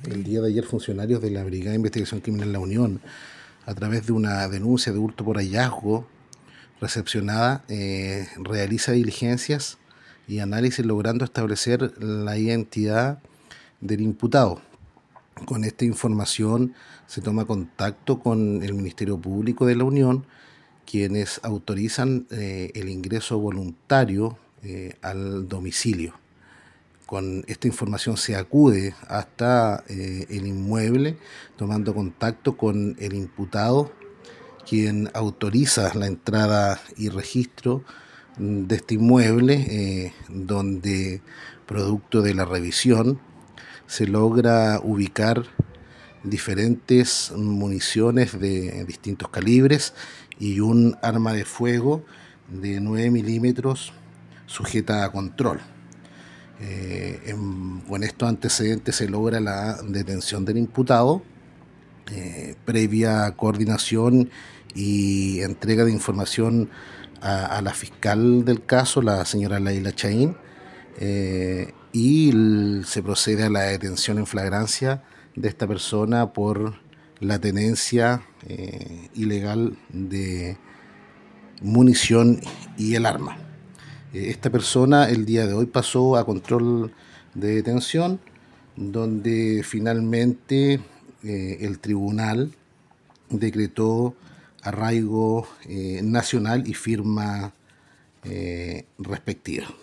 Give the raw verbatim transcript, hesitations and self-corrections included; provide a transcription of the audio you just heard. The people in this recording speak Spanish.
El día de ayer, funcionarios de la Brigada de Investigación Criminal La Unión, a través de una denuncia de hurto por hallazgo recepcionada, eh, realiza diligencias y análisis logrando establecer la identidad del imputado. Con esta información se toma contacto con el Ministerio Público de la Unión, quienes autorizan eh, el ingreso voluntario eh, al domicilio. Con esta información se acude hasta eh, el inmueble, tomando contacto con el imputado, quien autoriza la entrada y registro de este inmueble, eh, donde, producto de la revisión, se logra ubicar diferentes municiones de distintos calibres y un arma de fuego de nueve milímetros sujeta a control. Eh, en, con estos antecedentes se logra la detención del imputado, eh, previa coordinación y entrega de información a, a la fiscal del caso, la señora Laila Chaín, eh, y el, se procede a la detención en flagrancia de esta persona por la tenencia eh, ilegal de munición y el arma. Esta persona el día de hoy pasó a control de detención, donde finalmente eh, el tribunal decretó arraigo eh, nacional y firma eh, respectiva.